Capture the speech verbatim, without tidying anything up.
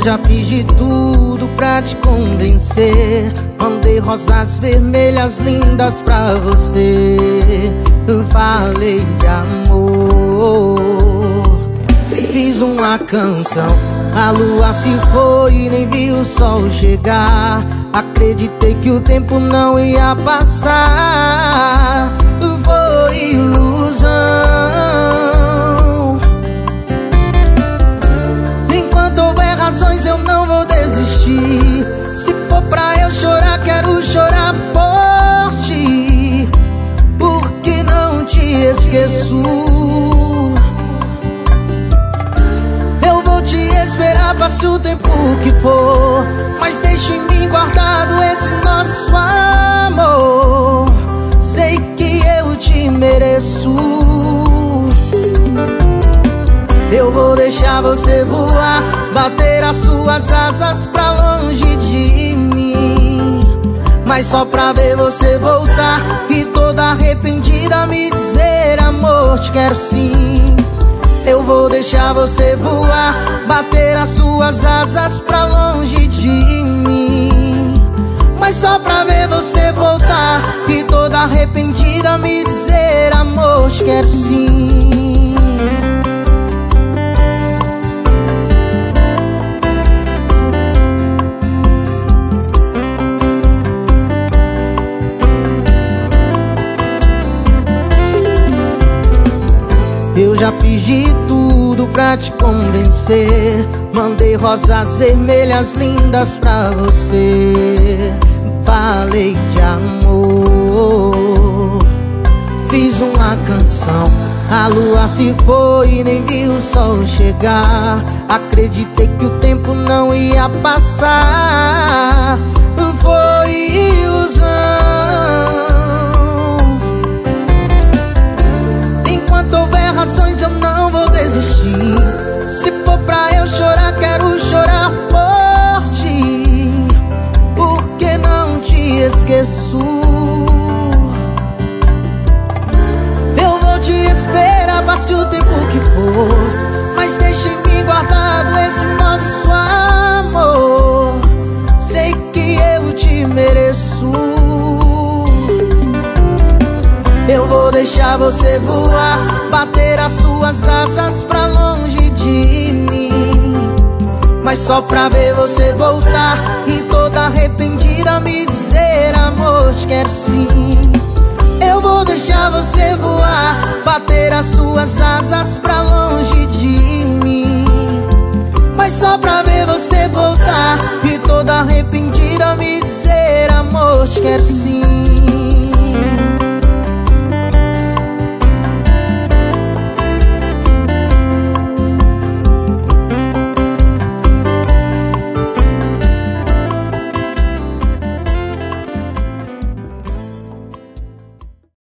já fiz de tudo pra te convencer. Mandei rosas vermelhas lindas pra você. Falei de amor, fiz uma canção. A lua se foi e nem vi o sol chegar. Acreditei que o tempo não ia passar. Foi ilusão. Enquanto houver razões eu não vou desistir. Se for pra eu chorar, quero chorar por ti, porque não te esqueço. Eu vou te esperar, passe o tempo que for, mas deixe em mim guardado esse nosso amor. Sei que eu te mereço. Eu vou deixar você voar, bater as suas asas pra longe de mim, mas só pra ver você voltar e toda arrependida me dizer: amor, te quero sim. Eu vou deixar você voar, bater as suas asas pra longe de mim, mas só pra ver você voltar e toda arrependida me dizer: amor, te quero sim. Eu já fiz de tudo pra te convencer. Mandei rosas vermelhas lindas pra você. Falei de amor, fiz uma canção. A lua se foi e nem vi o sol chegar. Acreditei que o tempo não ia passar. Foi ilusão. Enquanto houver razões eu não vou desistir. Se for pra eu chorar, quero chorar por ti, porque não te esqueço. Eu vou te esperar, passe o tempo que for, mas deixe em mim guardado esse nosso amor. Sei que eu te mereço. Eu vou deixar você voar, bater as suas asas pra longe de mim, mas só pra ver você voltar e toda arrependida me dizer: amor, te quero sim. Eu vou deixar você voar, bater as suas asas pra longe de mim, mas só pra ver você voltar e toda arrependida me dizer: amor, te quero sim.